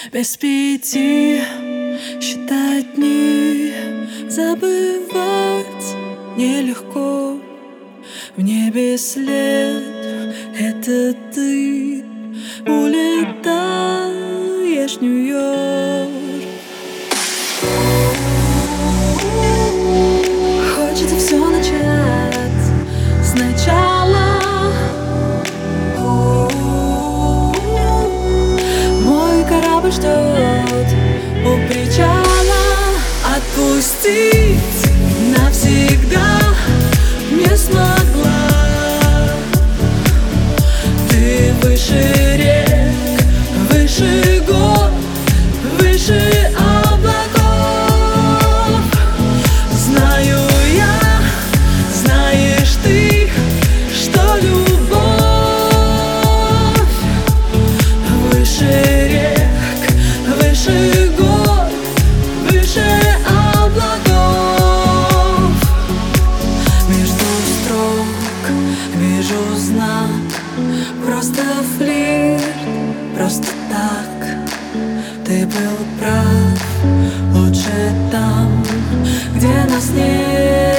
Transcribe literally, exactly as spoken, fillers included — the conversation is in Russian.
Без пяти считать дни, забывать нелегко. В небе след — это ты, улетаешь в Нью-Йорк. Хочется все начать сначала. Мой корабль ждет у причала. Отпустить навсегда не смогла. Ты выше рек, выше гор, выше облаков. Знаю я, знаешь ты, что любовь выше рек, выше гор, выше облаков. Между строк вижу знак, просто флирт, просто так. Ты был прав, лучше там, где нас нет.